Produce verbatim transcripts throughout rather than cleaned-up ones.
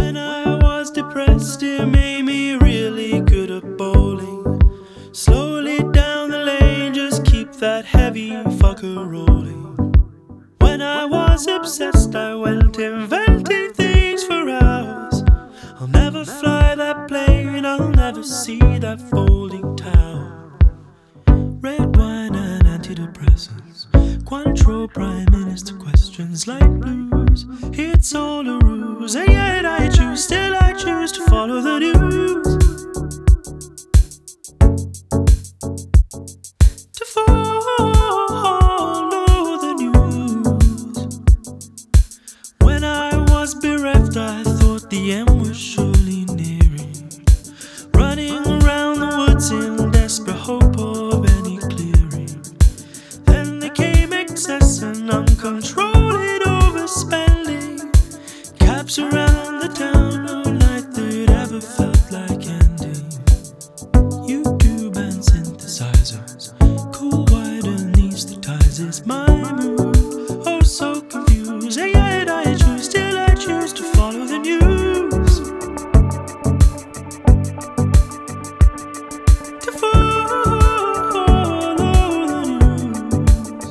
When I was depressed, it made me really good at bowling. Slowly down the lane, just keep that heavy fucker rolling. When I was obsessed, I went inventing things for hours. I'll never fly that plane, I'll never see that folding tower. Red wine and antidepressants, Cointreau prime minister questions like blues. It's all a ruse, and yet I choose, still I choose to follow the news. To follow the news. When I was bereft, I thought the end was surely nearing. Running around the woods in desperate hope of any clearing. Then there came excess and uncontrolled overspending. Cabs around the town, no night that ever felt like ending. YouTube and synthesizers, cool white anesthetizes my mood. Oh, so confused, and yet I choose, still I choose to follow the news. To follow the news.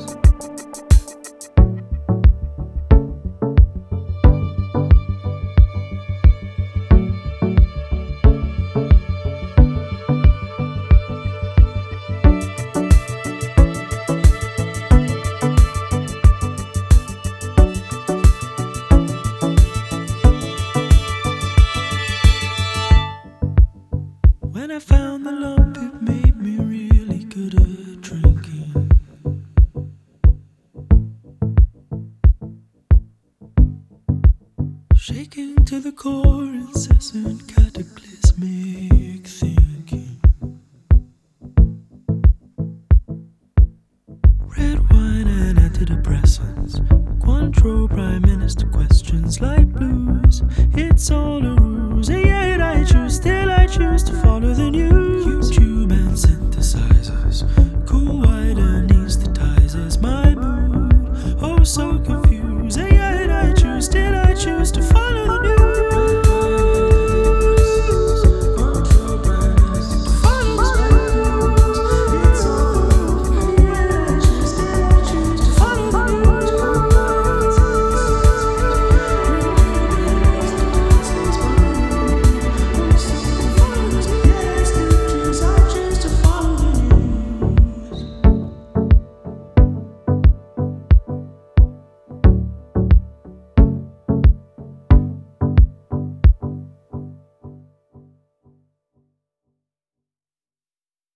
When I found the lump, it made me really good at drinking. Shaking to the core, incessant cataclysmic.